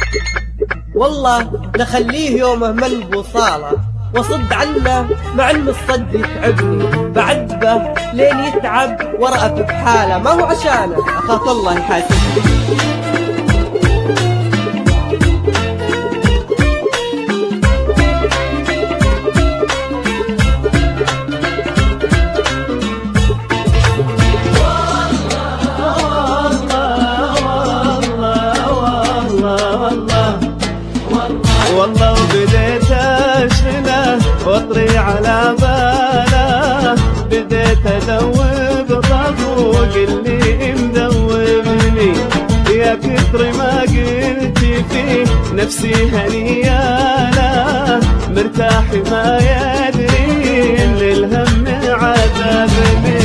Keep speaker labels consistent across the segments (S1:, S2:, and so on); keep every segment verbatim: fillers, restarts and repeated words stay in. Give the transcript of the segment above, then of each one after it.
S1: والله نخليه يومه من بوصاله وصد عنه مع ان الصد يتعبني، بعذبه لين يتعب ورقف بحاله، ما هو عشانه اخاف الله يحاسبني.
S2: والله وبديت اشغله واطري على باله، بديت ادوب طفوق اللي مدوبني، يا كثر ما قلت فيه نفسي هنياله، مرتاح ما يدري ان الهم عذبني.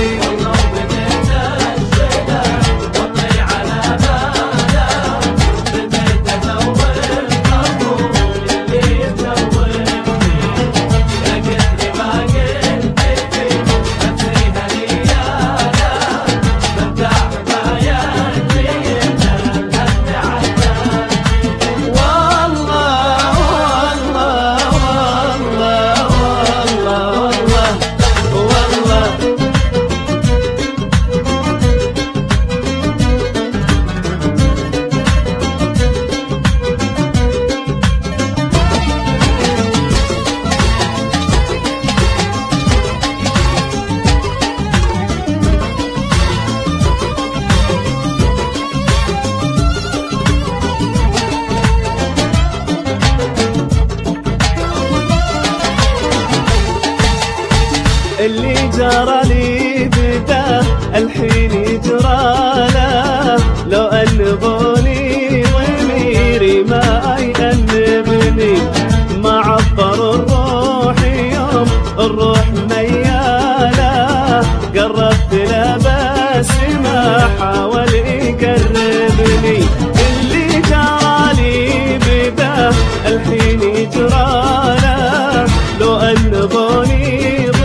S2: اللي جرى لي بدا الحين يجرى له، لو أنبوني ضميري ما يأنبني، ما عبر الروح يوم الروح مياله، قربت له بس ما حاول يقربني. اللي جرى لي بدا الحين يجرى له، لو أنبوني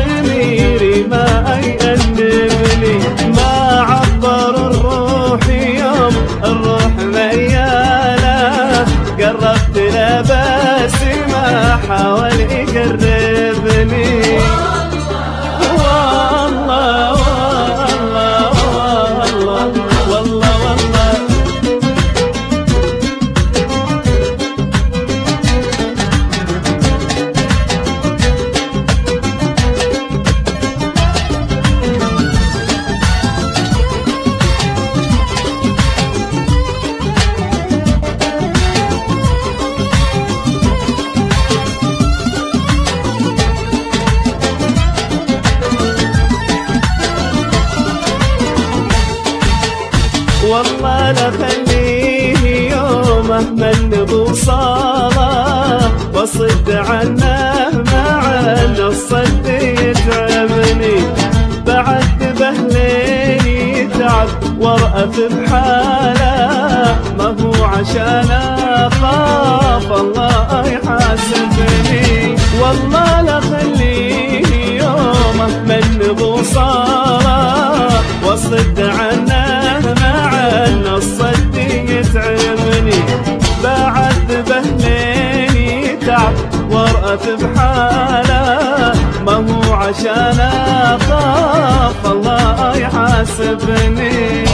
S2: ما يأنبني، ما عبر الروح يوم الروح مياله، قربت له بس ما حاول يقربني. والله والله والله والله والله والله لا خليه يومه من بوصاله، وصد عنه مع ان الصد يتعبني، بعذبه لين يتعب وارأف بحاله، ما هو عشان اخاف الله يحاسبني. والله لا خليه يومه من بوصاله، وصد عنه ان الصد يتعبني، بعذبه لين يتعب وارأف بحاله، ما هو عشان اخاف الله يحاسبني.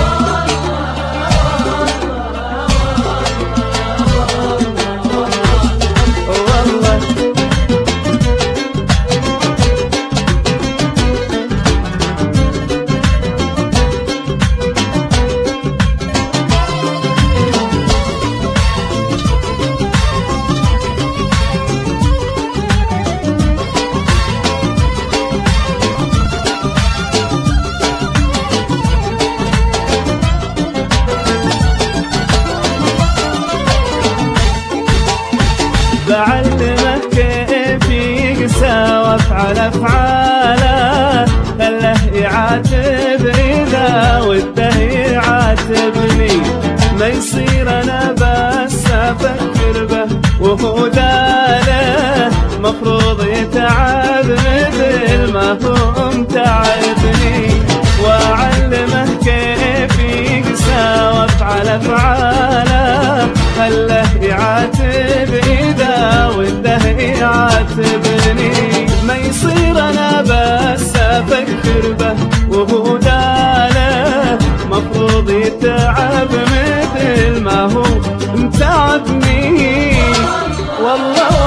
S2: بعلمه كيف يقسى وافعل افعاله، خله يعاتب اذا وده يعاتبني، ما يصير انا بس افكر به وهو داله، مفروض يتعب مثل ما هو متعبني. واعلمه كيف يقسى وافعل افعاله، خله ما يصير انا بس افكر به وهو داله، مفروض يتعب مثل ما هو متعبني. والله